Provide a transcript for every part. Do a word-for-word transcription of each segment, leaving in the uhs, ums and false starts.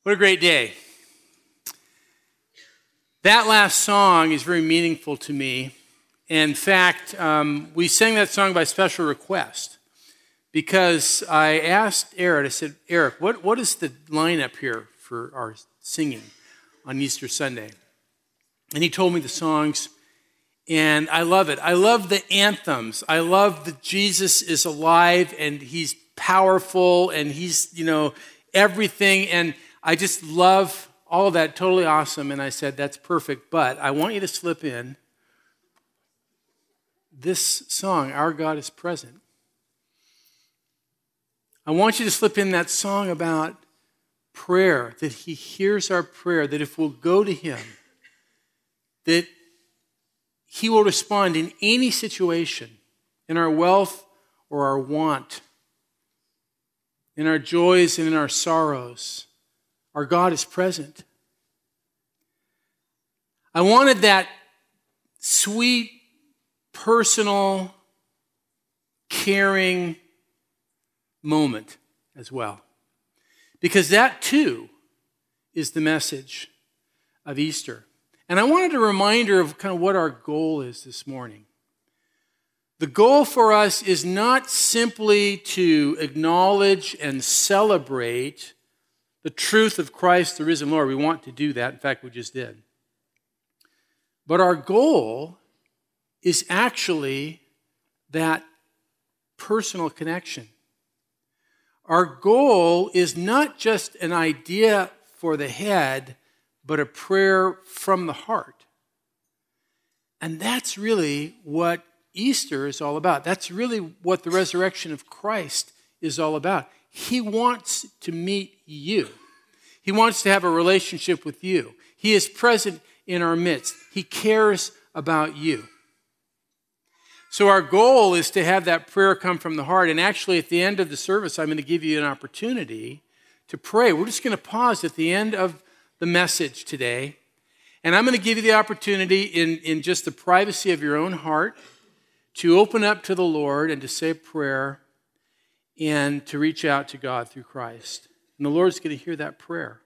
What a great day. That last song is very meaningful to me. In fact, um, we sang that song by special request because I asked Eric, I said, Eric, what, what is the lineup here for our singing on Easter Sunday? And he told me the songs, and I love it. I love the anthems. I love that Jesus is alive and he's powerful and he's, you know, everything. And I just love all of that, totally awesome. And I said, that's perfect, but I want you to slip in this song, Our God is Present. I want you to slip in that song about prayer, that he hears our prayer, that if we'll go to him, that he will respond in any situation, in our wealth or our want, in our joys and in our sorrows. Our God is present. I wanted that sweet, personal, caring moment as well. Because that too is the message of Easter. And I wanted a reminder of kind of what our goal is this morning. The goal for us is not simply to acknowledge and celebrate the truth of Christ, the risen Lord. We want to do that. In fact, we just did. But our goal is actually that personal connection. Our goal is not just an idea for the head, but a prayer from the heart. And that's really what Easter is all about. That's really what the resurrection of Christ is all about. He wants to meet you. He wants to have a relationship with you. He is present in our midst. He cares about you. So our goal is to have that prayer come from the heart. And actually, at the end of the service, I'm going to give you an opportunity to pray. We're just going to pause at the end of the message today. And I'm going to give you the opportunity in, in just the privacy of your own heart to open up to the Lord and to say a prayer and to reach out to God through Christ. And the Lord's going to hear that prayer.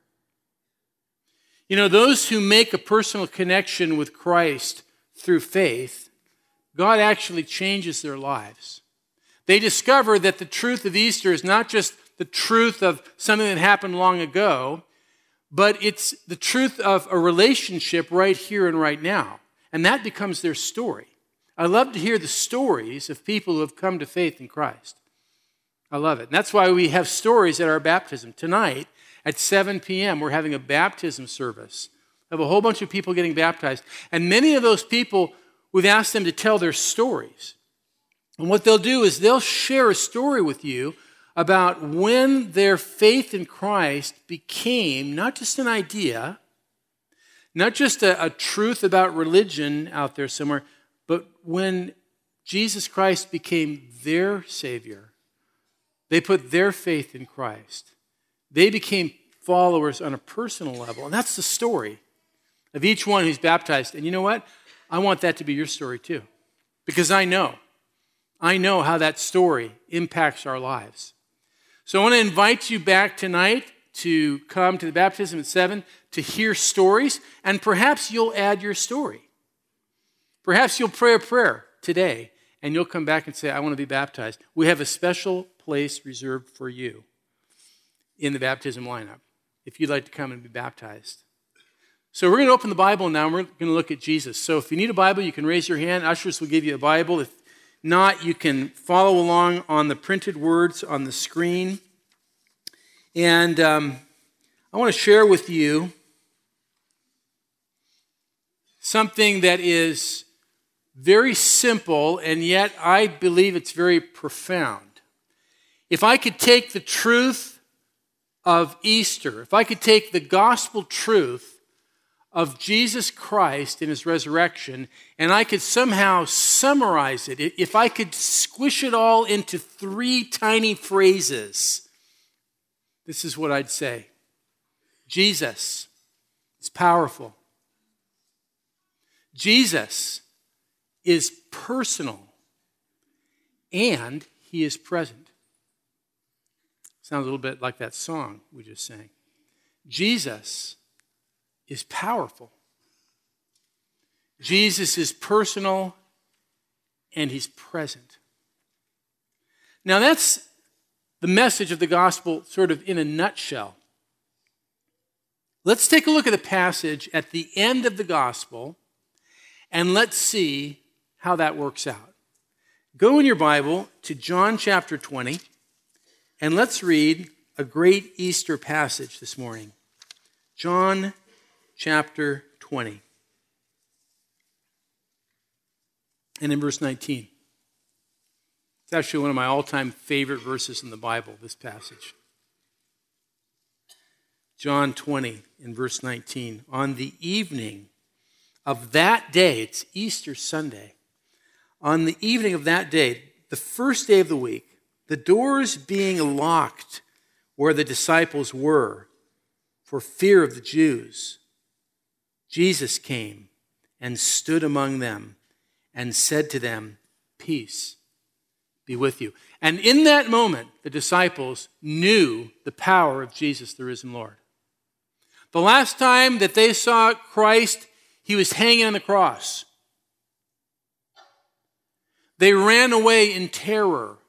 You know, those who make a personal connection with Christ through faith, God actually changes their lives. They discover that the truth of Easter is not just the truth of something that happened long ago, but it's the truth of a relationship right here and right now. And that becomes their story. I love to hear the stories of people who have come to faith in Christ. I love it. And that's why we have stories at our baptism. Tonight at seven p.m., we're having a baptism service. We have a whole bunch of people getting baptized. And many of those people, we've asked them to tell their stories. And what they'll do is they'll share a story with you about when their faith in Christ became not just an idea, not just a, a truth about religion out there somewhere, but when Jesus Christ became their Savior, they put their faith in Christ. They became followers on a personal level. And that's the story of each one who's baptized. And you know what? I want that to be your story too. Because I know. I know how that story impacts our lives. So I want to invite you back tonight to come to the baptism at seven to hear stories. And perhaps you'll add your story. Perhaps you'll pray a prayer today and you'll come back and say, I want to be baptized. We have a special place reserved for you in the baptism lineup if you'd like to come and be baptized. So we're going to open the Bible now and we're going to look at Jesus. So if you need a Bible, you can raise your hand. Ushers will give you a Bible. If not, you can follow along on the printed words on the screen. And um, I want to share with you something that is very simple, and yet I believe it's very profound. If I could take the truth of Easter, if I could take the gospel truth of Jesus Christ and his resurrection, and I could somehow summarize it, if I could squish it all into three tiny phrases, this is what I'd say. Jesus is powerful. Jesus is personal, and he is present. Sounds a little bit like that song we just sang. Jesus is powerful. Jesus is personal and he's present. Now that's the message of the gospel sort of in a nutshell. Let's take a look at the passage at the end of the gospel and let's see how that works out. Go in your Bible to John chapter twenty and let's read a great Easter passage this morning. John chapter twenty. And in verse nineteen. It's actually one of my all-time favorite verses in the Bible, this passage. John twenty in verse nineteen. On the evening of that day, it's Easter Sunday, on the evening of that day, the first day of the week, the doors being locked where the disciples were for fear of the Jews, Jesus came and stood among them and said to them, "Peace be with you." And in that moment, the disciples knew the power of Jesus, the risen Lord. The last time that they saw Christ, he was hanging on the cross. They ran away in terror.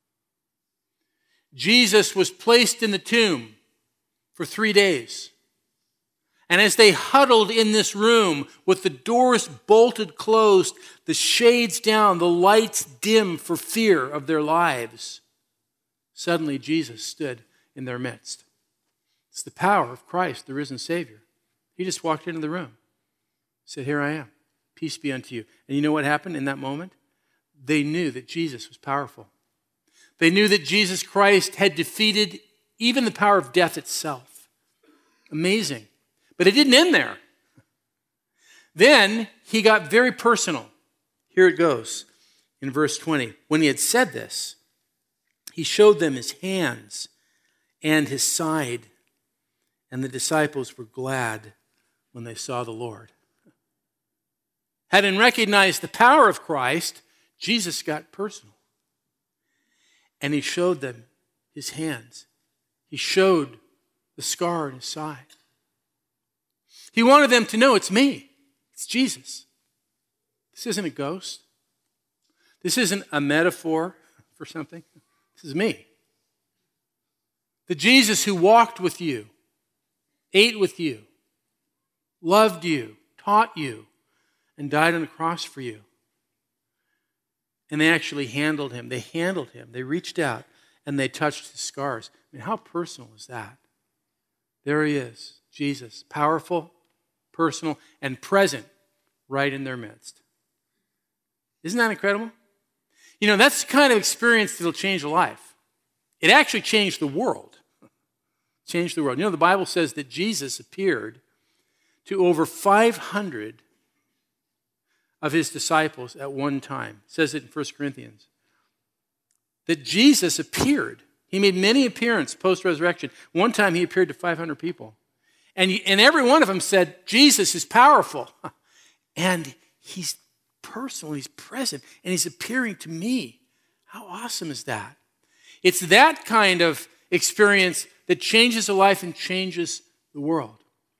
Jesus was placed in the tomb for three days. And as they huddled in this room with the doors bolted closed, the shades down, the lights dim for fear of their lives, suddenly Jesus stood in their midst. It's the power of Christ, the risen Savior. He just walked into the room, said, "Here I am. Peace be unto you." And you know what happened in that moment? They knew that Jesus was powerful. They knew that Jesus Christ had defeated even the power of death itself. Amazing. But it didn't end there. Then he got very personal. Here it goes in verse twenty. When he had said this, he showed them his hands and his side, and the disciples were glad when they saw the Lord. Having recognized the power of Christ, Jesus got personal. And he showed them his hands. He showed the scar in his side. He wanted them to know, it's me. It's Jesus. This isn't a ghost. This isn't a metaphor for something. This is me. The Jesus who walked with you, ate with you, loved you, taught you, and died on the cross for you. And they actually handled him. They handled him. They reached out and they touched his scars. I mean, how personal is that? There he is, Jesus, powerful, personal, and present right in their midst. Isn't that incredible? You know, that's the kind of experience that'll change a life. It actually changed the world. Changed the world. You know, the Bible says that Jesus appeared to over five hundred of his disciples at one time. It says it in First Corinthians. That Jesus appeared. He made many appearances post-resurrection. One time he appeared to five hundred people. And, and every one of them said, Jesus is powerful. And he's personal, he's present, and he's appearing to me. How awesome is that? It's that kind of experience that changes a life and changes the world.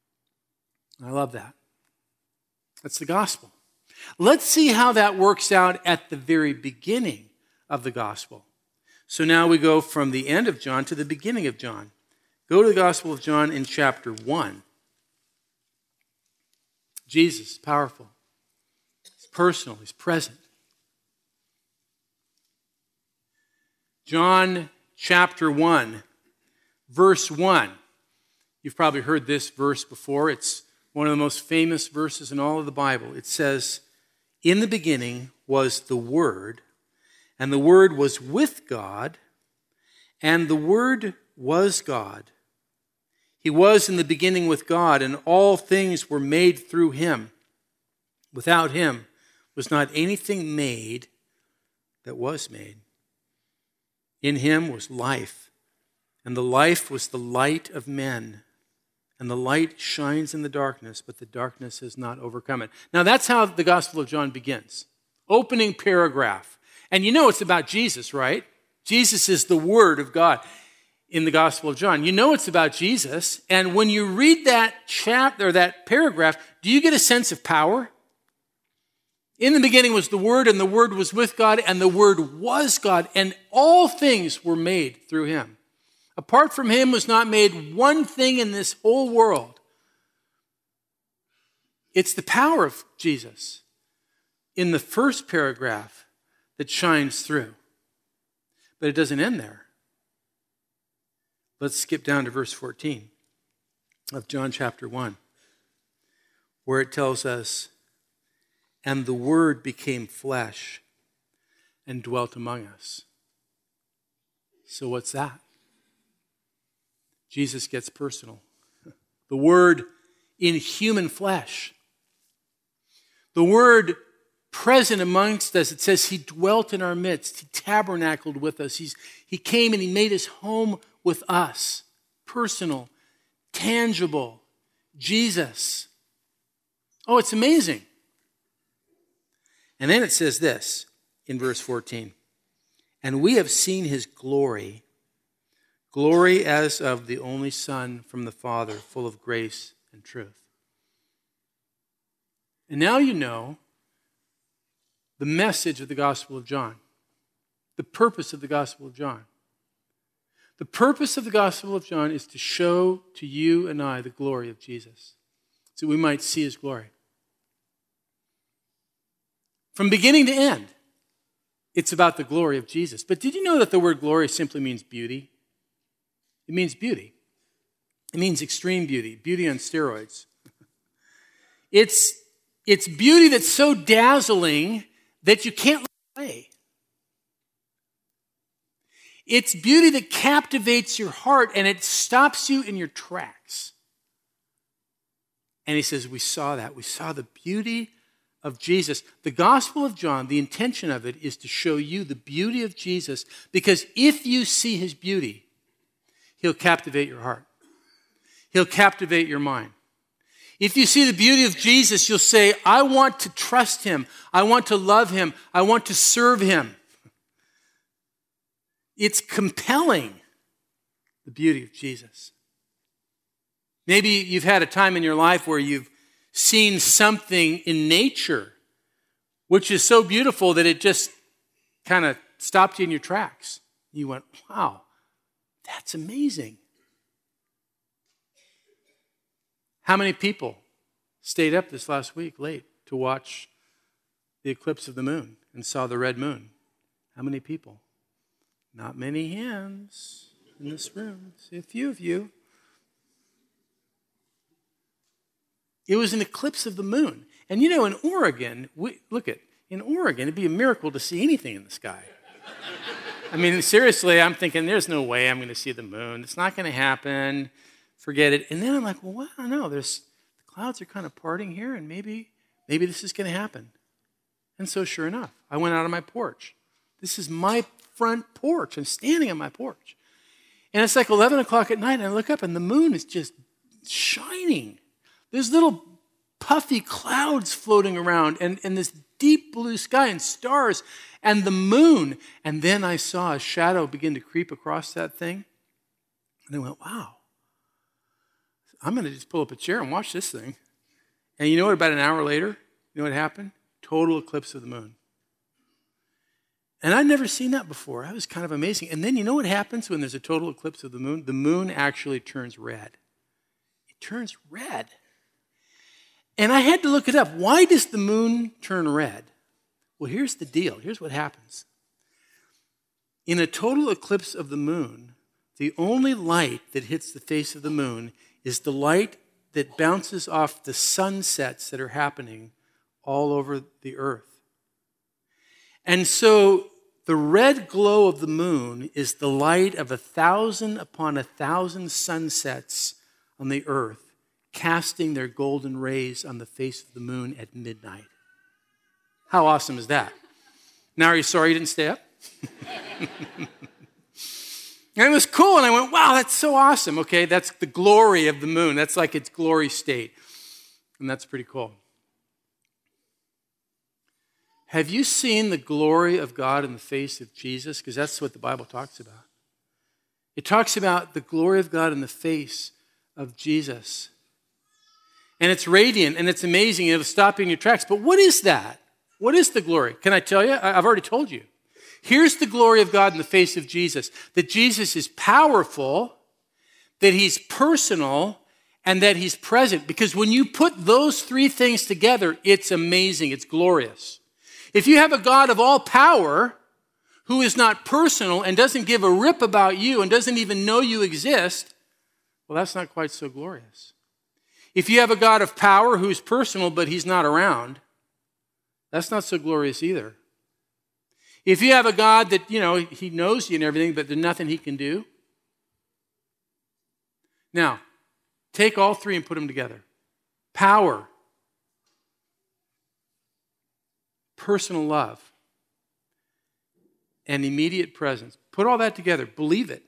I love that. That's the gospel. Let's see how that works out at the very beginning of the gospel. So now we go from the end of John to the beginning of John. Go to the Gospel of John in chapter one. Jesus, powerful. He's personal. He's present. John chapter one, verse one. You've probably heard this verse before. It's one of the most famous verses in all of the Bible. It says, "In the beginning was the Word, and the Word was with God, and the Word was God. He was in the beginning with God, and all things were made through him. Without him was not anything made that was made. In him was life, and the life was the light of men. And the light shines in the darkness, but the darkness has not overcome it." Now that's how the Gospel of John begins. Opening paragraph. And you know it's about Jesus, right? Jesus is the Word of God. in the Gospel of John. You know it's about Jesus. And when you read that chapter, or that paragraph, do you get a sense of power? In the beginning was the Word, and the Word was with God, and the Word was God, and all things were made through him. Apart from him was not made one thing in this whole world. It's the power of Jesus in the first paragraph that shines through. But it doesn't end there. Let's skip down to verse fourteen of John chapter one, where it tells us, and the Word became flesh and dwelt among us. So what's that? Jesus gets personal. The Word in human flesh. The Word present amongst us. It says he dwelt in our midst. He tabernacled with us. He's, he came and he made his home with us. Personal, tangible. Jesus. Oh, it's amazing. And then it says this in verse fourteen. And we have seen his glory, glory as of the only Son from the Father, full of grace and truth. And now you know the message of the Gospel of John, the purpose of the Gospel of John. The purpose of the Gospel of John is to show to you and I the glory of Jesus, so we might see his glory. From beginning to end, it's about the glory of Jesus. But did you know that the word glory simply means beauty? It means beauty. It means extreme beauty, beauty on steroids. It's, it's beauty that's so dazzling that you can't look away. It's beauty that captivates your heart and it stops you in your tracks. And he says, we saw that. We saw the beauty of Jesus. The Gospel of John, the intention of it is to show you the beauty of Jesus, because if you see his beauty, he'll captivate your heart. He'll captivate your mind. If you see the beauty of Jesus, you'll say, I want to trust him. I want to love him. I want to serve him. It's compelling, the beauty of Jesus. Maybe you've had a time in your life where you've seen something in nature which is so beautiful that it just kind of stopped you in your tracks. You went, wow, that's amazing. How many people stayed up this last week late to watch the eclipse of the moon and saw the red moon? How many people? Not many hands in this room. See a few of you. It was an eclipse of the moon. And you know, in Oregon, we, look at, in Oregon, it'd be a miracle to see anything in the sky. I mean, seriously, I'm thinking, there's no way I'm going to see the moon. It's not going to happen. Forget it. And then I'm like, well, well I don't know. There's, the clouds are kind of parting here, and maybe, maybe this is going to happen. And so sure enough, I went out on my porch. This is my front porch. I'm standing on my porch. And it's like eleven o'clock at night, and I look up, and the moon is just shining. There's little puffy clouds floating around, and, and this deep blue sky and stars and the moon. And then I saw a shadow begin to creep across that thing. And I went, wow, I'm going to just pull up a chair and watch this thing. And you know what, about an hour later, you know what happened? Total eclipse of the moon. And I'd never seen that before. That was kind of amazing. And then you know what happens when there's a total eclipse of the moon? The moon actually turns red. It turns red. And I had to look it up. Why does the moon turn red? Well, here's the deal. Here's what happens. In a total eclipse of the moon, the only light that hits the face of the moon is the light that bounces off the sunsets that are happening all over the earth. And so the red glow of the moon is the light of a thousand upon a thousand sunsets on the earth, casting their golden rays on the face of the moon at midnight. How awesome is that? Now, are you sorry you didn't stay up? And it was cool, and I went, wow, that's so awesome. Okay, that's the glory of the moon. That's like its glory state. And that's pretty cool. Have you seen the glory of God in the face of Jesus? Because that's what the Bible talks about. It talks about the glory of God in the face of Jesus. And it's radiant and it's amazing. It'll stop you in your tracks. But what is that? What is the glory? Can I tell you? I've already told you. Here's the glory of God in the face of Jesus. That Jesus is powerful, that he's personal, and that he's present. Because when you put those three things together, it's amazing. It's glorious. If you have a God of all power who is not personal and doesn't give a rip about you and doesn't even know you exist, well, that's not quite so glorious. If you have a God of power who's personal but he's not around, that's not so glorious either. If you have a God that, you know, he knows you and everything, but there's nothing he can do. Now, take all three and put them together. Power, personal love, and immediate presence. Put all that together. Believe it.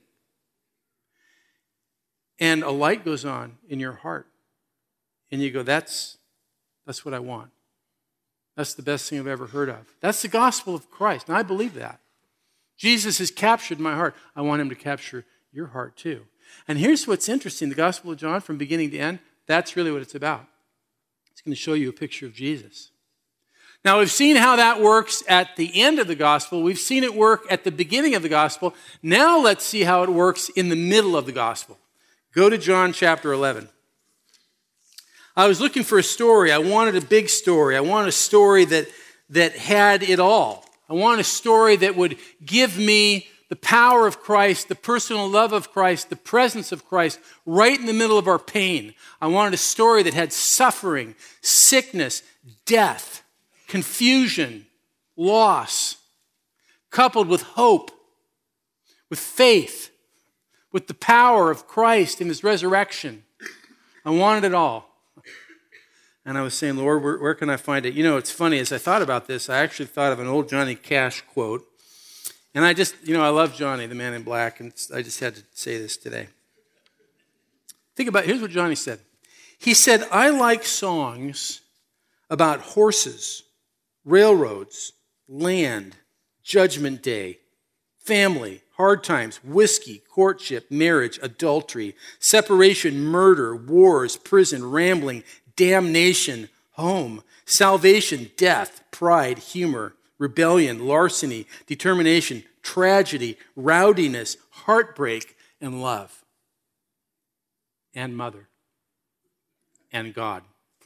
And a light goes on in your heart. And you go, that's, that's what I want. That's the best thing I've ever heard of. That's the gospel of Christ, and I believe that. Jesus has captured my heart. I want him to capture your heart too. And here's what's interesting. The Gospel of John, from beginning to end, that's really what it's about. It's going to show you a picture of Jesus. Now, we've seen how that works at the end of the gospel. We've seen it work at the beginning of the gospel. Now let's see how it works in the middle of the gospel. Go to John chapter eleven. I was looking for a story. I wanted a big story. I wanted a story that, that had it all. I wanted a story that would give me the power of Christ, the personal love of Christ, the presence of Christ right in the middle of our pain. I wanted a story that had suffering, sickness, death, confusion, loss, coupled with hope, with faith, with the power of Christ in his resurrection. I wanted it all. And I was saying, Lord, where, where can I find it? You know, it's funny, as I thought about this, I actually thought of an old Johnny Cash quote. And I just, you know, I love Johnny, the man in black, and I just had to say this today. Think about it. Here's what Johnny said. He said, I like songs about horses, railroads, land, judgment day, family, hard times, whiskey, courtship, marriage, adultery, separation, murder, wars, prison, rambling, damnation, home, salvation, death, pride, humor, rebellion, larceny, determination, tragedy, rowdiness, heartbreak, and love. And mother. And God.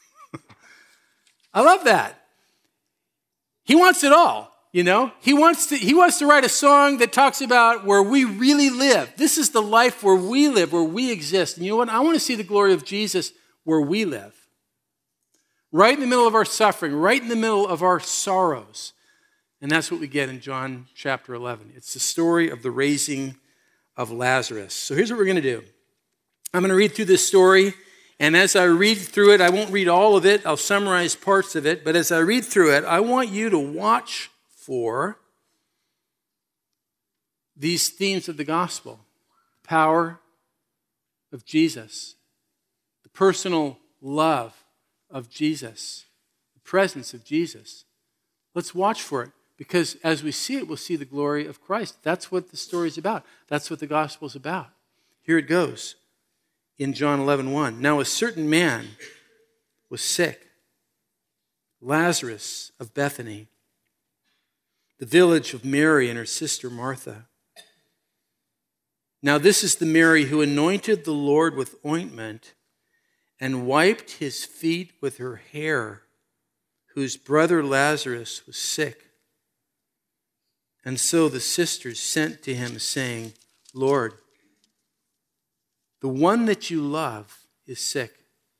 I love that. He wants it all, you know. He wants to, he wants to write a song that talks about where we really live. This is the life where we live, where we exist. And you know what? I want to see the glory of Jesus where we live. Right in the middle of our suffering, right in the middle of our sorrows. And that's what we get in John chapter eleven. It's the story of the raising of Lazarus. So here's what we're going to do. I'm going to read through this story, and as I read through it, I won't read all of it. I'll summarize parts of it. But as I read through it, I want you to watch for these themes of the gospel. The power of Jesus. The personal love of Jesus, the presence of Jesus. Let's watch for it, because as we see it, we'll see the glory of Christ. That's what the story's about. That's what the gospel's about. Here it goes in John eleven one. Now a certain man was sick, Lazarus of Bethany, the village of Mary and her sister Martha. Now this is the Mary who anointed the Lord with ointment and wiped his feet with her hair, whose brother Lazarus was sick. And so the sisters sent to him, saying, Lord, the one that you love is sick.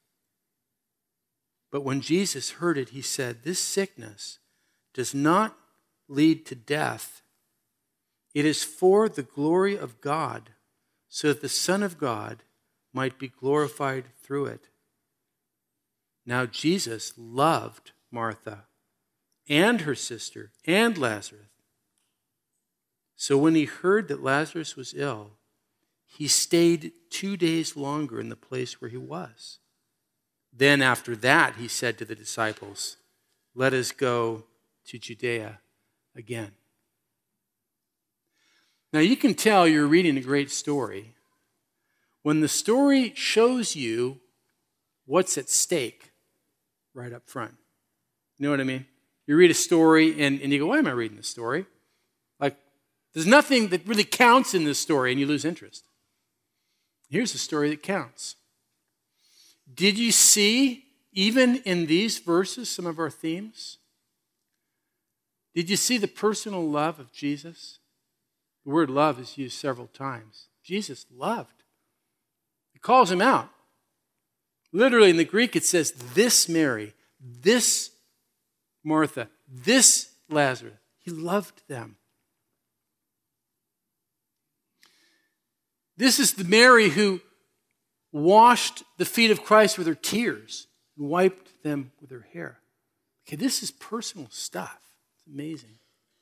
But when Jesus heard it, he said, this sickness does not lead to death. It is for the glory of God, so that the Son of God might be glorified through it. Now Jesus loved Martha and her sister and Lazarus. So when he heard that Lazarus was ill, he stayed two days longer in the place where he was. Then after that, he said to the disciples, let us go to Judea again. Now, you can tell you're reading a great story when the story shows you what's at stake right up front. You know what I mean? You read a story and, and you go, why am I reading this story? Like, there's nothing that really counts in this story, and you lose interest. Here's a story that counts. Did you see, even in these verses, some of our themes? Did you see the personal love of Jesus? The word love is used several times. Jesus loved. He calls him out. Literally in the Greek it says, this Mary, this Martha, this Lazarus. He loved them. This is the Mary who washed the feet of Christ with her tears and wiped them with her hair. Okay, this is personal stuff. It's amazing.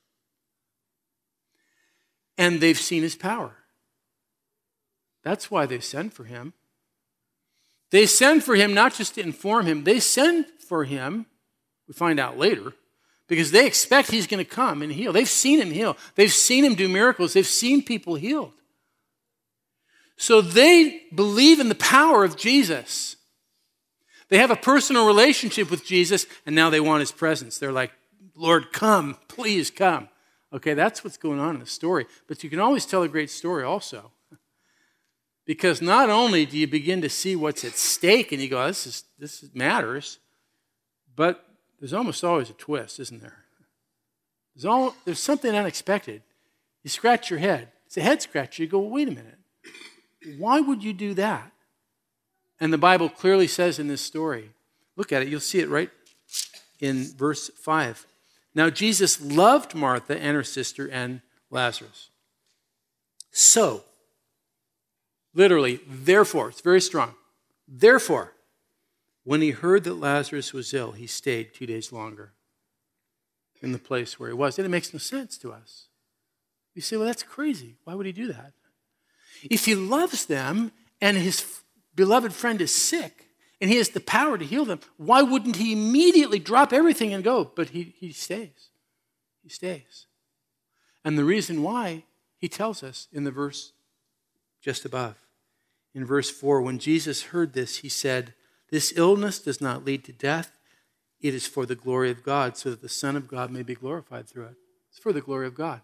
And they've seen his power. That's why they send for him. They send for him not just to inform him. They send for him, we find out later, because they expect he's going to come and heal. They've seen him heal. They've seen him do miracles. They've seen people healed. So they believe in the power of Jesus. They have a personal relationship with Jesus, and now they want his presence. They're like, Lord, come, please come. Okay, that's what's going on in the story. But you can always tell a great story also. Because not only do you begin to see what's at stake, and you go, this is this matters, but there's almost always a twist, isn't there? There's, all, there's something unexpected. You scratch your head. It's a head scratcher. You go, well, wait a minute. Why would you do that? And the Bible clearly says in this story, look at it, you'll see it right in verse five. Now Jesus loved Martha and her sister and Lazarus. So, literally, therefore, it's very strong. Therefore, when he heard that Lazarus was ill, he stayed two days longer in the place where he was. And it makes no sense to us. You say, well, that's crazy. Why would he do that? If he loves them and his beloved friend is sick and he has the power to heal them, why wouldn't he immediately drop everything and go? But he, he stays. He stays. And the reason why, he tells us in the verse just above. In verse four, when Jesus heard this, he said, this illness does not lead to death. It is for the glory of God, so that the Son of God may be glorified through it. It's for the glory of God.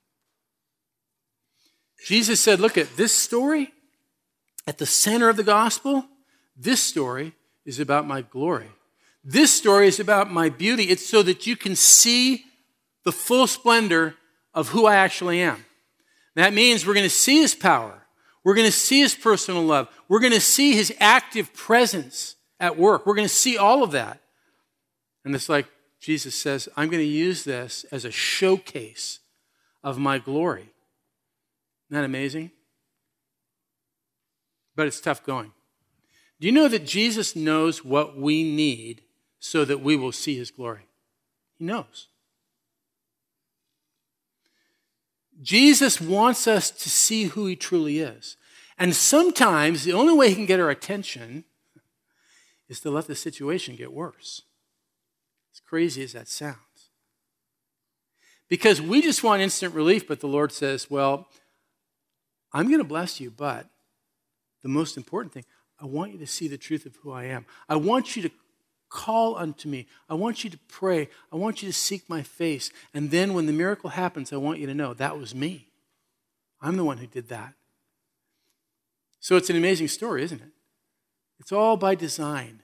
Jesus said, look at this story at the center of the gospel. This story is about my glory. This story is about my beauty. It's so that you can see the full splendor of who I actually am. That means we're going to see his power. We're going to see his personal love. We're going to see his active presence at work. We're going to see all of that. And it's like Jesus says, I'm going to use this as a showcase of my glory. Isn't that amazing? But it's tough going. Do you know that Jesus knows what we need so that we will see his glory? He knows. Jesus wants us to see who he truly is. And sometimes the only way he can get our attention is to let the situation get worse. As crazy as that sounds. Because we just want instant relief, but the Lord says, well, I'm going to bless you, but the most important thing, I want you to see the truth of who I am. I want you to call unto me. I want you to pray. I want you to seek my face. And then when the miracle happens, I want you to know that was me. I'm the one who did that. So it's an amazing story, isn't it? It's all by design.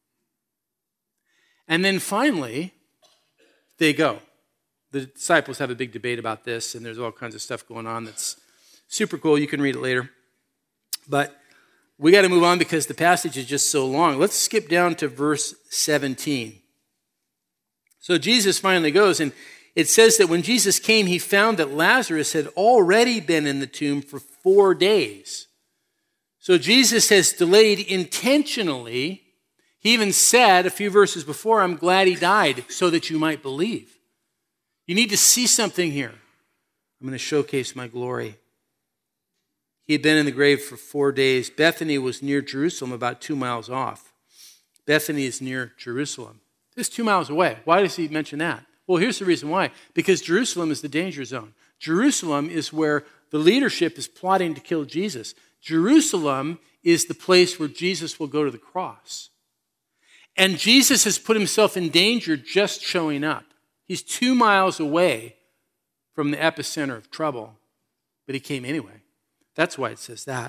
And then finally, they go. The disciples have a big debate about this, and there's all kinds of stuff going on that's super cool. You can read it later. But we got to move on because the passage is just so long. Let's skip down to verse seventeen. So Jesus finally goes, and it says that when Jesus came, he found that Lazarus had already been in the tomb for four days. So Jesus has delayed intentionally. He even said a few verses before, I'm glad he died so that you might believe. You need to see something here. I'm going to showcase my glory. He had been in the grave for four days. Bethany was near Jerusalem, about two miles off. Bethany is near Jerusalem. It's two miles away. Why does he mention that? Well, here's the reason why. Because Jerusalem is the danger zone. Jerusalem is where the leadership is plotting to kill Jesus. Jerusalem is the place where Jesus will go to the cross. And Jesus has put himself in danger just showing up. He's two miles away from the epicenter of trouble, but he came anyway. That's why it says that.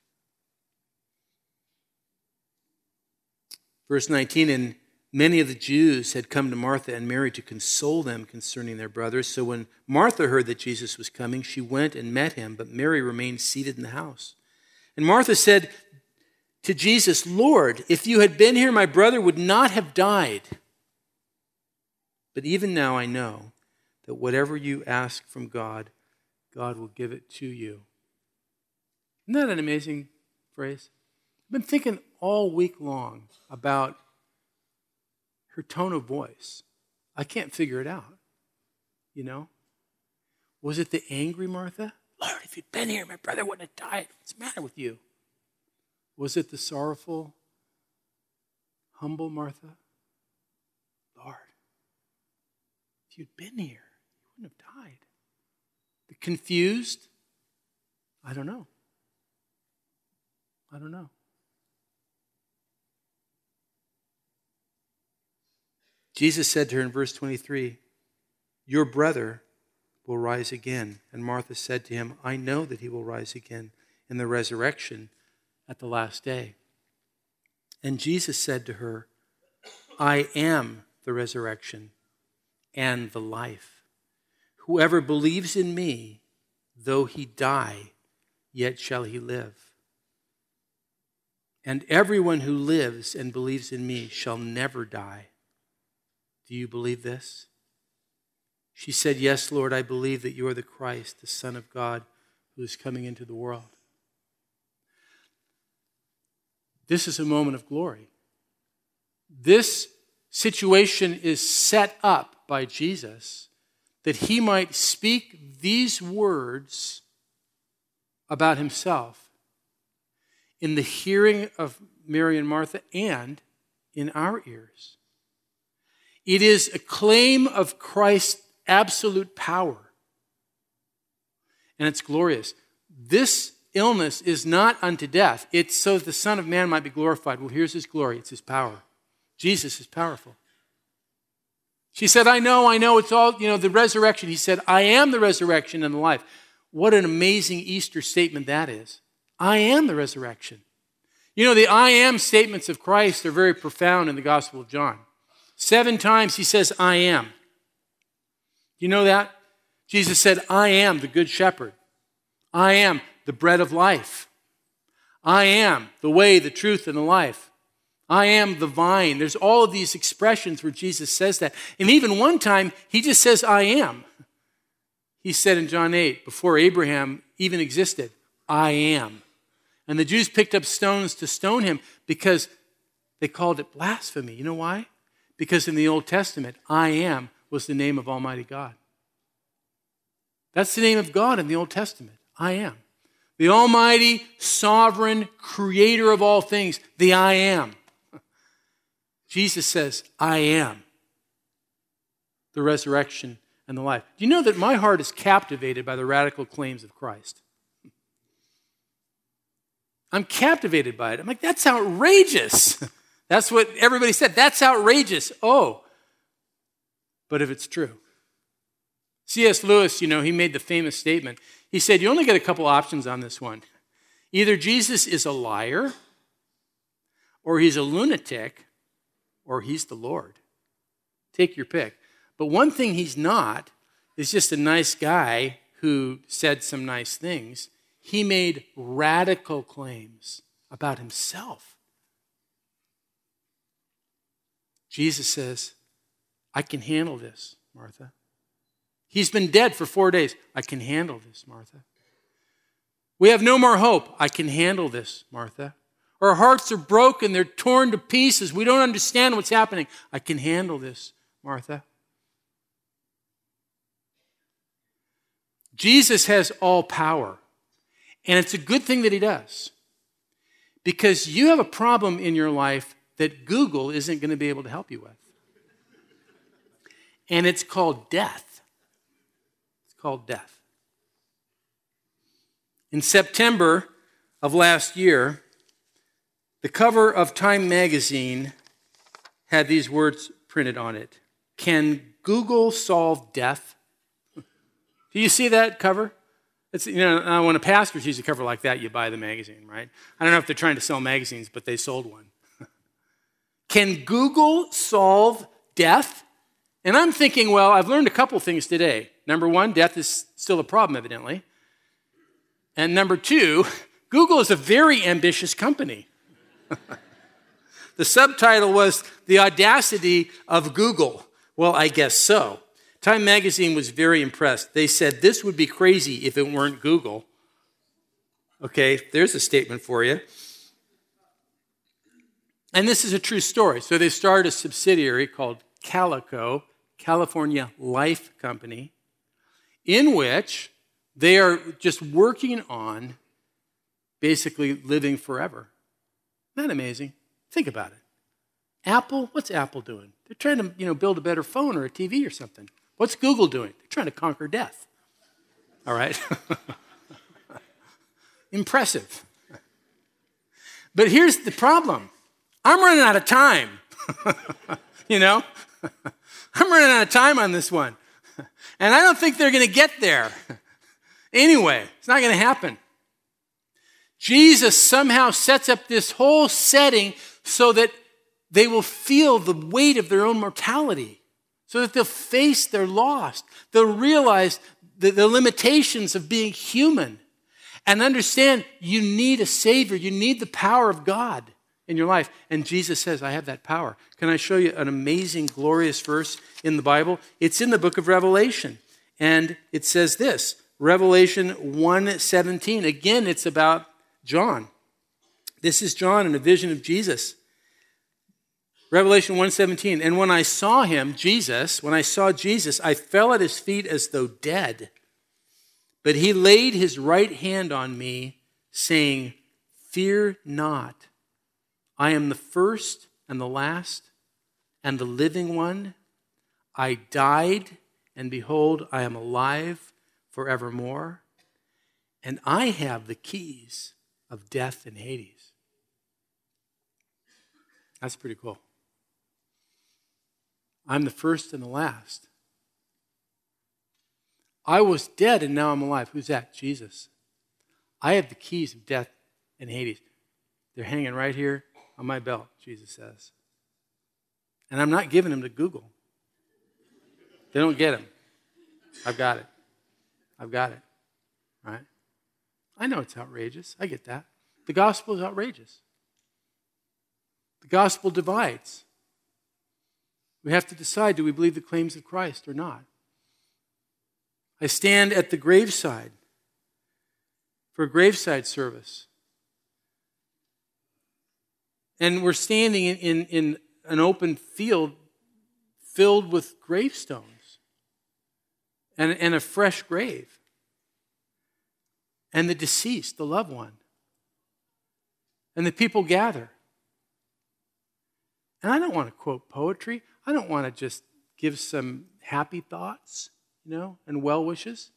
Verse nineteen, and many of the Jews had come to Martha and Mary to console them concerning their brothers. So when Martha heard that Jesus was coming, she went and met him, but Mary remained seated in the house. And Martha said to Jesus, Lord, if you had been here, my brother would not have died. But even now I know that whatever you ask from God, God will give it to you. Isn't that an amazing phrase? I've been thinking all week long about her tone of voice. I can't figure it out. You know? Was it the angry Martha? Lord, if you'd been here, my brother wouldn't have died. What's the matter with you? Was it the sorrowful, humble Martha? Lord, if you'd been here, you wouldn't have died. The confused? I don't know. I don't know. Jesus said to her in verse twenty-three, your brother will rise again. And Martha said to him, I know that he will rise again in the resurrection at the last day. And Jesus said to her, I am the resurrection and the life. Whoever believes in me, though he die, yet shall he live. And everyone who lives and believes in me shall never die. Do you believe this? She said, yes, Lord, I believe that you are the Christ, the Son of God, who is coming into the world. This is a moment of glory. This situation is set up by Jesus that he might speak these words about himself in the hearing of Mary and Martha and in our ears. It is a claim of Christ's absolute power. And it's glorious. This illness is not unto death. It's so that the Son of Man might be glorified. Well, here's his glory. It's his power. Jesus is powerful. She said, I know, I know. It's all, you know, the resurrection. He said, I am the resurrection and the life. What an amazing Easter statement that is. I am the resurrection. You know, the I am statements of Christ are very profound in the Gospel of John. Seven times he says, I am. You know that? Jesus said, I am the good shepherd. I am the bread of life. I am the way, the truth, and the life. I am the vine. There's all of these expressions where Jesus says that. And even one time, he just says, I am. He said in John eight, before Abraham even existed, I am. And the Jews picked up stones to stone him because they called it blasphemy. You know why? Because in the Old Testament, I am was the name of Almighty God. That's the name of God in the Old Testament. I am. The Almighty, sovereign, creator of all things, the I am. Jesus says, I am the resurrection and the life. Do you know that my heart is captivated by the radical claims of Christ? I'm captivated by it. I'm like, that's outrageous. That's what everybody said. That's outrageous. Oh, but if it's true. C S Lewis, you know, he made the famous statement. He said, you only get a couple options on this one. Either Jesus is a liar, or he's a lunatic, or he's the Lord. Take your pick. But one thing he's not is just a nice guy who said some nice things. He made radical claims about himself. Jesus says, I can handle this, Martha. He's been dead for four days. I can handle this, Martha. We have no more hope. I can handle this, Martha. Our hearts are broken. They're torn to pieces. We don't understand what's happening. I can handle this, Martha. Jesus has all power. And it's a good thing that he does. Because you have a problem in your life that Google isn't going to be able to help you with. And it's called death. It's called death. In September of last year, the cover of Time magazine had these words printed on it. Can Google solve death? Do you see that cover? It's, you know, when a pastor sees a cover like that, you buy the magazine, right? I don't know if they're trying to sell magazines, but they sold one. Can Google solve death? And I'm thinking, well, I've learned a couple things today. Number one, death is still a problem, evidently. And number two, Google is a very ambitious company. The subtitle was The Audacity of Google. Well, I guess so. Time magazine was very impressed. They said this would be crazy if it weren't Google. Okay, there's a statement for you. And this is a true story. So they started a subsidiary called Calico, California Life Company, in which they are just working on basically living forever. Isn't that amazing? Think about it. Apple, what's Apple doing? They're trying to, you know, build a better phone or a T V or something. What's Google doing? They're trying to conquer death. All right? Impressive. But here's the problem. I'm running out of time. You know? I'm running out of time on this one. And I don't think they're going to get there. Anyway, it's not going to happen. Jesus somehow sets up this whole setting so that they will feel the weight of their own mortality, so that they'll face their loss. They'll realize the, the limitations of being human and understand you need a Savior. You need the power of God in your life. And Jesus says, I have that power. Can I show you an amazing, glorious verse in the Bible? It's in the book of Revelation. And it says this, Revelation one seventeen. Again, it's about John. This is John in a vision of Jesus. Revelation one seventeen. And when I saw him, Jesus, when I saw Jesus, I fell at his feet as though dead. But he laid his right hand on me, saying, fear not. I am the first and the last and the living one. I died, and behold, I am alive forevermore. And I have the keys of death and Hades. That's pretty cool. I'm the first and the last. I was dead and now I'm alive. Who's that? Jesus. I have the keys of death and Hades. They're hanging right here on my belt, Jesus says. And I'm not giving them to Google. They don't get them. I've got it. I've got it. Right? I know it's outrageous. I get that. The gospel is outrageous. The gospel divides. We have to decide, do we believe the claims of Christ or not? I stand at the graveside for a graveside service. And we're standing in, in, in an open field filled with gravestones and, and a fresh grave. And the deceased, the loved one. And the people gather. And I don't want to quote poetry. I don't want to just give some happy thoughts, you know, and well wishes.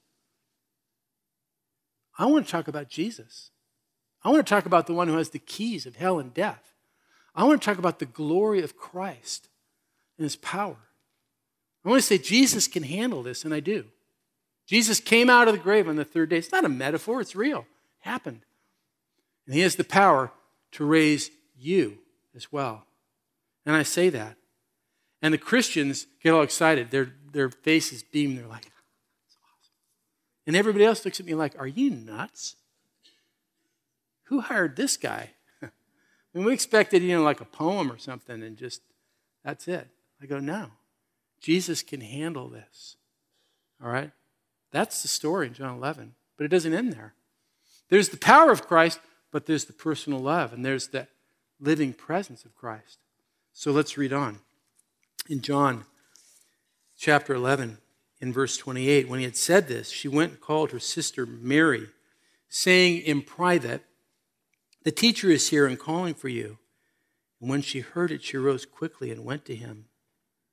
I want to talk about Jesus. I want to talk about the one who has the keys of hell and death. I want to talk about the glory of Christ and his power. I want to say Jesus can handle this, and I do. Jesus came out of the grave on the third day. It's not a metaphor, it's real. It happened. And he has the power to raise you as well. And I say that. And the Christians get all excited. Their, their faces beam. They're like, that's awesome. And everybody else looks at me like, are you nuts? Who hired this guy? I mean, we expected, you know, like a poem or something and just, that's it. I go, no. Jesus can handle this. All right? That's the story in John eleven. But it doesn't end there. There's the power of Christ, but there's the personal love. And there's the living presence of Christ. So let's read on. In John chapter eleven, in verse twenty-eight, when he had said this, she went and called her sister Mary, saying in private, the teacher is here and calling for you. And when she heard it, she rose quickly and went to him.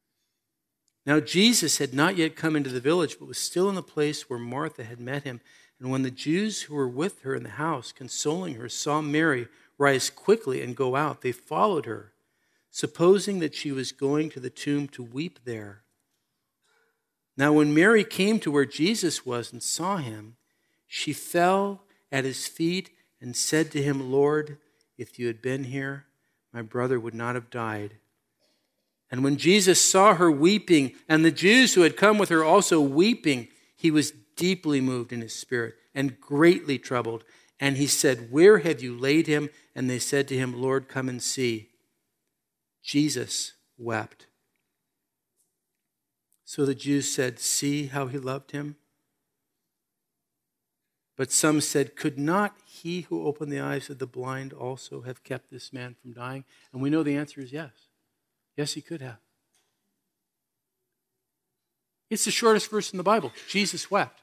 Now Jesus had not yet come into the village, but was still in the place where Martha had met him. And when the Jews who were with her in the house, consoling her, saw Mary rise quickly and go out, they followed her, supposing that she was going to the tomb to weep there. Now when Mary came to where Jesus was and saw him, she fell at his feet and said to him, Lord, if you had been here, my brother would not have died. And when Jesus saw her weeping, and the Jews who had come with her also weeping, he was deeply moved in his spirit and greatly troubled. And he said, Where have you laid him? And they said to him, Lord, come and see. Jesus wept. So the Jews said, See how he loved him? But some said, Could not he who opened the eyes of the blind also have kept this man from dying? And we know the answer is yes. Yes, he could have. It's the shortest verse in the Bible. Jesus wept.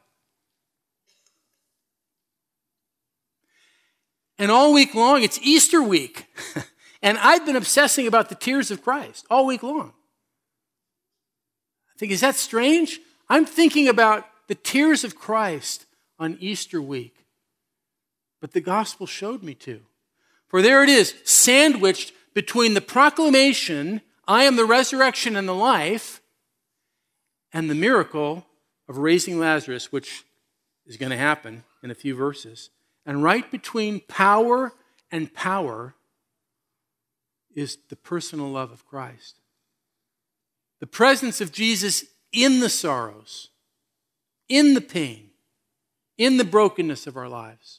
And all week long, it's Easter week. And I've been obsessing about the tears of Christ all week long. I think, is that strange? I'm thinking about the tears of Christ on Easter week. But the gospel showed me to. For there it is, sandwiched between the proclamation, I am the resurrection and the life, and the miracle of raising Lazarus, which is going to happen in a few verses. And right between power and power is the personal love of Christ. The presence of Jesus in the sorrows, in the pain, in the brokenness of our lives.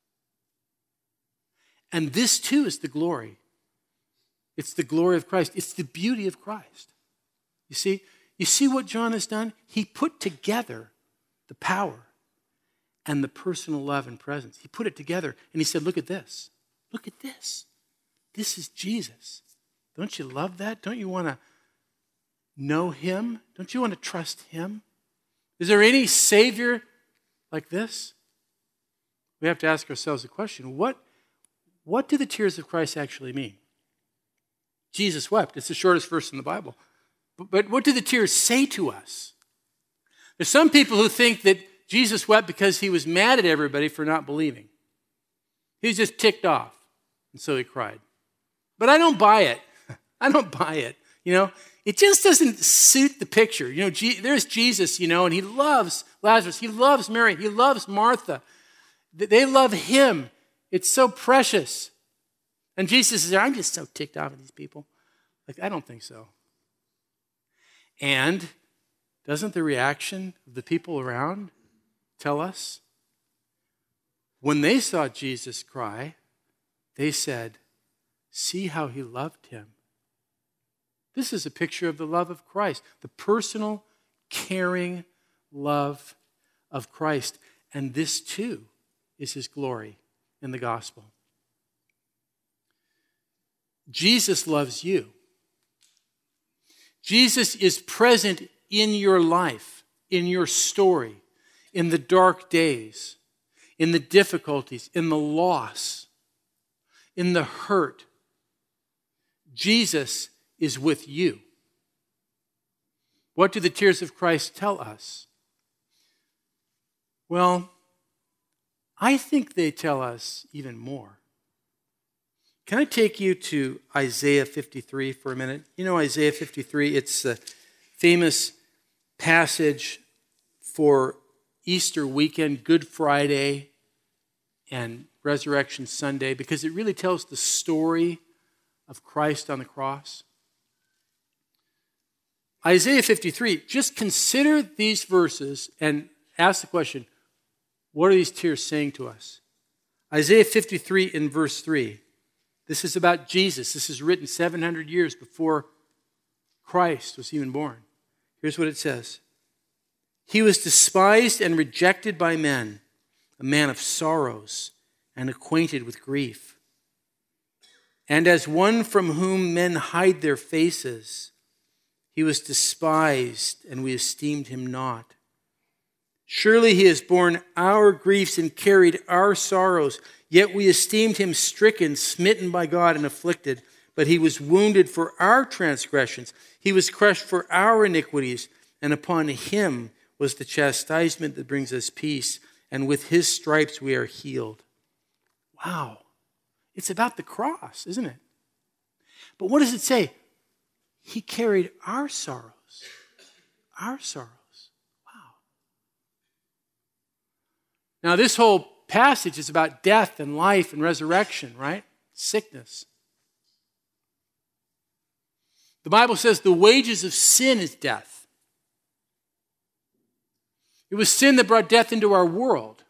And this too is the glory. It's the glory of Christ. It's the beauty of Christ. You see, you see what John has done? He put together the power and the personal love and presence. He put it together and he said, look at this. Look at this. This is Jesus. Don't you love that? Don't you want to know him? Don't you want to trust him? Is there any Savior like this? We have to ask ourselves the question, what, what do the tears of Christ actually mean? Jesus wept. It's the shortest verse in the Bible. But, but what do the tears say to us? There's some people who think that Jesus wept because he was mad at everybody for not believing. He was just ticked off, and so he cried. But I don't buy it. I don't buy it. You know, it just doesn't suit the picture. You know, G- there's Jesus, you know, and he loves Lazarus. He loves Mary. He loves Martha. They love him. It's so precious. And Jesus says, I'm just so ticked off at these people. Like, I don't think so. And doesn't the reaction of the people around tell us? When they saw Jesus cry, they said, see how he loved him. This is a picture of the love of Christ, the personal, caring love of Christ. And this too is his glory in the gospel. Jesus loves you. Jesus is present in your life, in your story, in the dark days, in the difficulties, in the loss, in the hurt. Jesus is with you. What do the tears of Christ tell us? Well, I think they tell us even more. Can I take you to Isaiah fifty-three for a minute? You know Isaiah fifty-three, it's a famous passage for Easter weekend, Good Friday, and Resurrection Sunday, because it really tells the story of Christ on the cross. Isaiah fifty-three, just consider these verses and ask the question, what are these tears saying to us? Isaiah fifty-three in verse three. This is about Jesus. This is written seven hundred years before Christ was even born. Here's what it says. He was despised and rejected by men, a man of sorrows and acquainted with grief. And as one from whom men hide their faces, he was despised and we esteemed him not. Surely he has borne our griefs and carried our sorrows. Yet we esteemed him stricken, smitten by God, and afflicted. But he was wounded for our transgressions. He was crushed for our iniquities. And upon him was the chastisement that brings us peace. and with his stripes we are healed. Wow. It's about the cross, isn't it? But what does it say? He carried our sorrows. Our sorrows. Wow. Now, this whole passage is about death and life and resurrection, right? Sickness. The Bible says the wages of sin is death. It was sin that brought death into our world.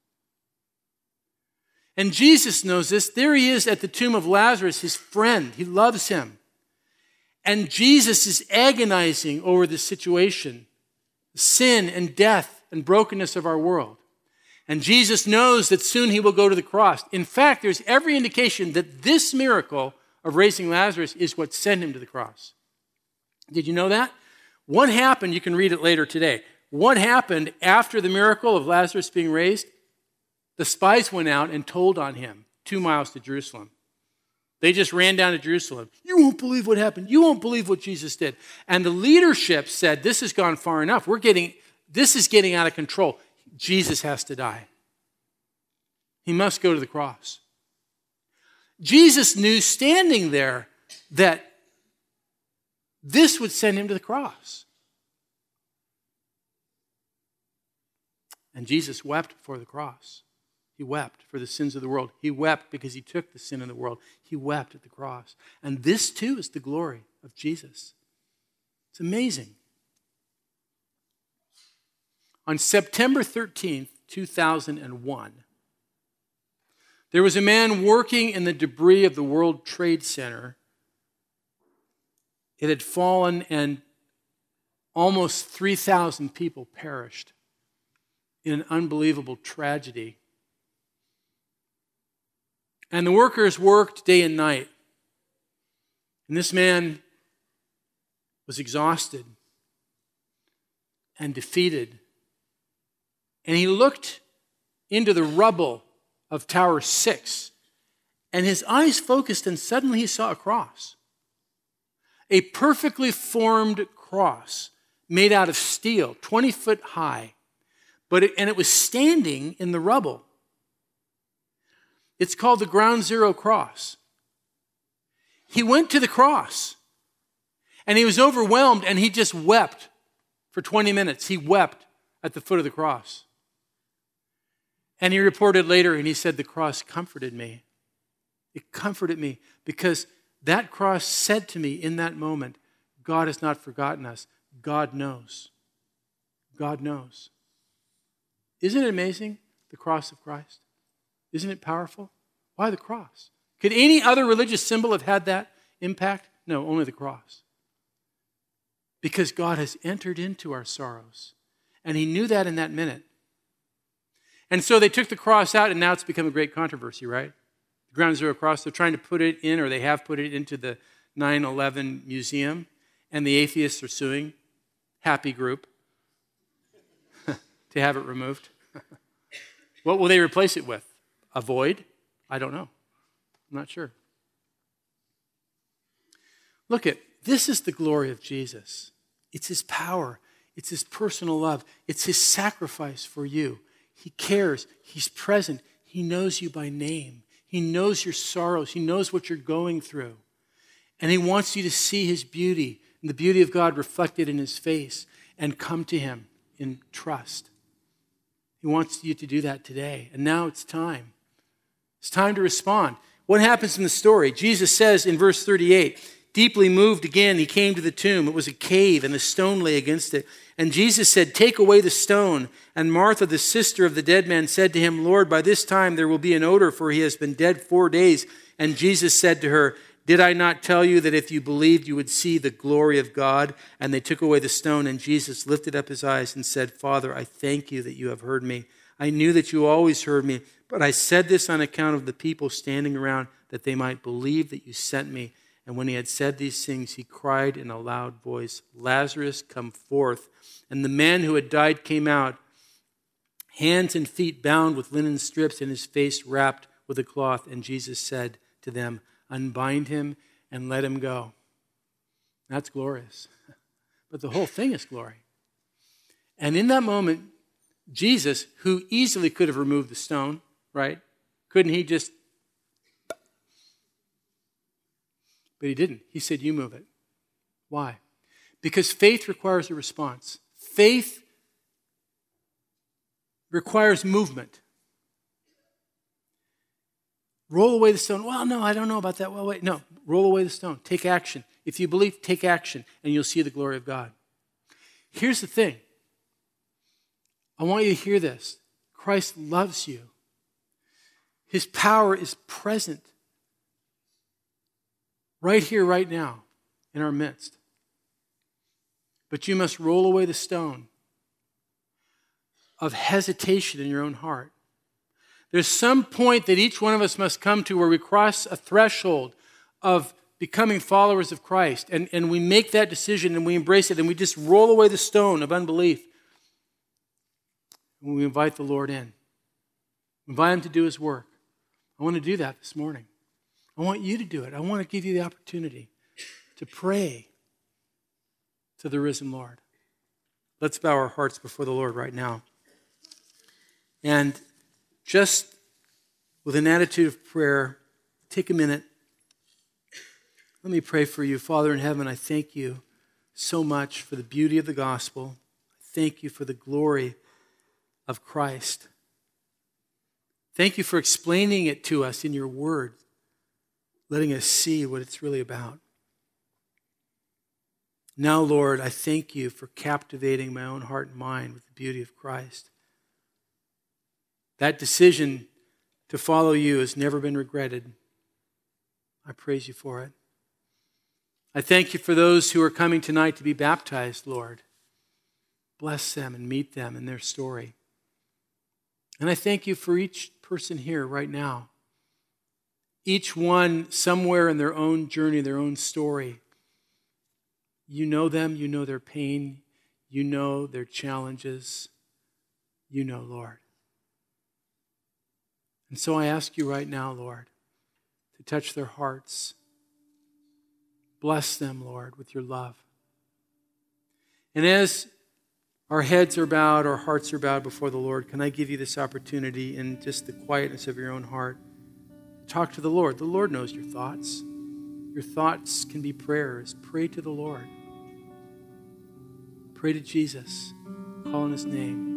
And Jesus knows this. There he is at the tomb of Lazarus, his friend. He loves him. And Jesus is agonizing over the situation, sin and death and brokenness of our world. And Jesus knows that soon he will go to the cross. In fact, there's every indication that this miracle of raising Lazarus is what sent him to the cross. Did you know that? What happened, you can read it later today. What happened after the miracle of Lazarus being raised? The spies went out and told on him two miles to Jerusalem. They just ran down to Jerusalem. You won't believe what happened. You won't believe what Jesus did. And the leadership said, this has gone far enough. We're getting, this is getting out of control. Jesus has to die. He must go to the cross. Jesus knew standing there that this would send him to the cross. And Jesus wept before the cross. He wept for the sins of the world. He wept because he took the sin of the world. He wept at the cross. And this too is the glory of Jesus. It's amazing. On September thirteenth, two thousand one, there was a man working in the debris of the World Trade Center. It had fallen and almost three thousand people perished in an unbelievable tragedy. And the workers worked day and night. And this man was exhausted and defeated. And he looked into the rubble of Tower six. And his eyes focused, and suddenly he saw a cross. A perfectly formed cross made out of steel, twenty foot high. But it, and it was standing in the rubble. It's called the Ground Zero Cross. He went to the cross and he was overwhelmed and he just wept for twenty minutes. He wept at the foot of the cross. And he reported later and he said, the cross comforted me. It comforted me because that cross said to me in that moment, God has not forgotten us. God knows. God knows. Isn't it amazing, the cross of Christ? Isn't it powerful? Why the cross? Could any other religious symbol have had that impact? No, only the cross. Because God has entered into our sorrows. And he knew that in that minute. And so they took the cross out, and now it's become a great controversy, right? The Ground Zero Cross, they're trying to put it in, or they have put it into the nine eleven museum, and the atheists are suing. Happy group. To have it removed. What will they replace it with? A void? I don't know. I'm not sure. Look at, this is the glory of Jesus. It's his power. It's his personal love. It's his sacrifice for you. He cares. He's present. He knows you by name. He knows your sorrows. He knows what you're going through. And he wants you to see his beauty and the beauty of God reflected in his face and come to him in trust. He wants you to do that today. And now it's time. It's time to respond. What happens in the story? Jesus says in verse thirty-eight, deeply moved again, he came to the tomb. It was a cave and a stone lay against it. And Jesus said, take away the stone. And Martha, the sister of the dead man, said to him, Lord, by this time there will be an odor, for he has been dead four days. And Jesus said to her, did I not tell you that if you believed, you would see the glory of God? And they took away the stone, and Jesus lifted up his eyes and said, Father, I thank you that you have heard me. I knew that you always heard me, but I said this on account of the people standing around, that they might believe that you sent me. And when he had said these things, he cried in a loud voice, Lazarus, come forth. And the man who had died came out, hands and feet bound with linen strips, and his face wrapped with a cloth. And Jesus said to them, unbind him and let him go. That's glorious. But the whole thing is glory. And in that moment, Jesus, who easily could have removed the stone, right? Couldn't he just? But he didn't. He said, you move it. Why? Because faith requires a response. Faith requires movement. Roll away the stone. Well, no, I don't know about that. Well, wait. No, roll away the stone. Take action. If you believe, take action, and you'll see the glory of God. Here's the thing. I want you to hear this. Christ loves you. His power is present right here, right now, in our midst. But you must roll away the stone of hesitation in your own heart. There's some point that each one of us must come to where we cross a threshold of becoming followers of Christ, and, and we make that decision and we embrace it and we just roll away the stone of unbelief. And we invite the Lord in. We invite him to do his work. I want to do that this morning. I want you to do it. I want to give you the opportunity to pray to the risen Lord. Let's bow our hearts before the Lord right now. And just with an attitude of prayer, take a minute. Let me pray for you. Father in heaven, I thank you so much for the beauty of the gospel. I thank you for the glory of Christ. Thank you for explaining it to us in your word, letting us see what it's really about. Now, Lord, I thank you for captivating my own heart and mind with the beauty of Christ. That decision to follow you has never been regretted. I praise you for it. I thank you for those who are coming tonight to be baptized, Lord. Bless them and meet them in their story. And I thank you for each person here right now. Each one somewhere in their own journey, their own story. You know them, you know their pain, you know their challenges. You know, Lord. And so I ask you right now, Lord, to touch their hearts. Bless them, Lord, with your love. And as our heads are bowed, our hearts are bowed before the Lord, can I give you this opportunity in just the quietness of your own heart? Talk to the Lord. The Lord knows your thoughts. Your thoughts can be prayers. Pray to the Lord. Pray to Jesus. Call on his name.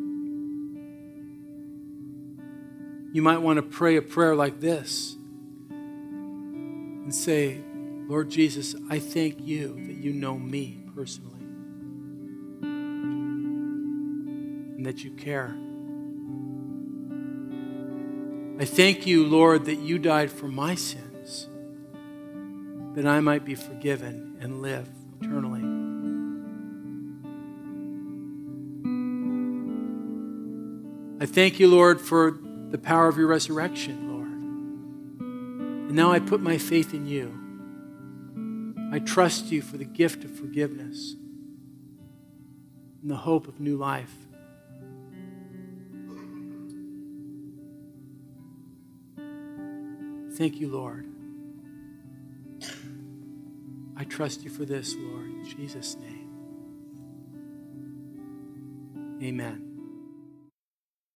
You might want to pray a prayer like this and say, Lord Jesus, I thank you that you know me personally and that you care. I thank you, Lord, that you died for my sins, that I might be forgiven and live eternally. I thank you, Lord, for the power of your resurrection, Lord. And now I put my faith in you. I trust you for the gift of forgiveness and the hope of new life. Thank you, Lord. I trust you for this, Lord, in Jesus' name. Amen.